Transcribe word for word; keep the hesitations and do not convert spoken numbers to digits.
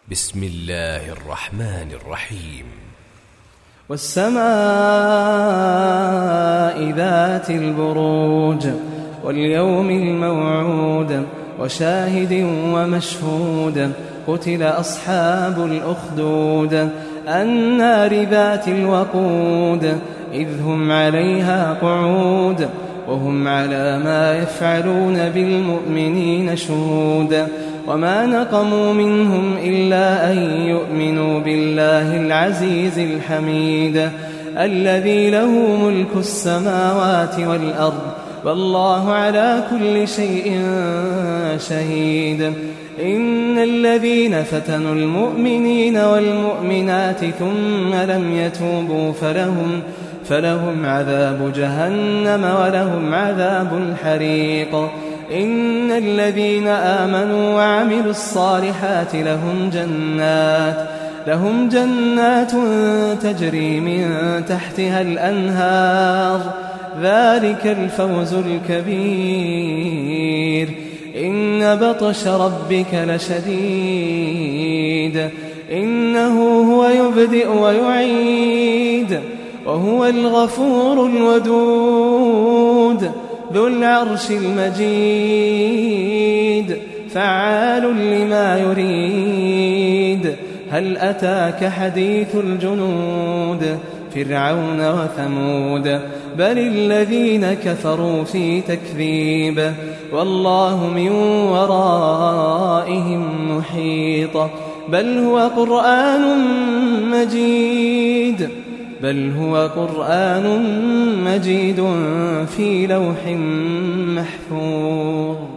بسم الله الرحمن الرحيم. والسماء ذات البروج واليوم الموعود وشاهد ومشهود قتل أصحاب الأخدود النار ذات الوقود إذ هم عليها قعود وهم على ما يفعلون بالمؤمنين شهود وما نقموا منهم إلا أن يؤمنوا بالله العزيز الحميد الذي له ملك السماوات والأرض والله على كل شيء شهيد. إن الذين فتنوا المؤمنين والمؤمنات ثم لم يتوبوا فلهم فلهم عذاب جهنم ولهم عذاب الحريق. إن الذين آمنوا وعملوا الصالحات لهم جنات لهم جنات تجري من تحتها الأنهار ذلك الفوز الكبير. إن بطش ربك لشديد إنه هو يبدئ ويعيد وهو الغفور الودود ذو العرش المجيد فعال لما يريد. هل أتاك حديث الجنود فرعون وثمود بل الذين كفروا في تكذيب والله من ورائهم محيط. بل هو قرآن مجيد بل هو قرآن مجيد في لوح محفوظ.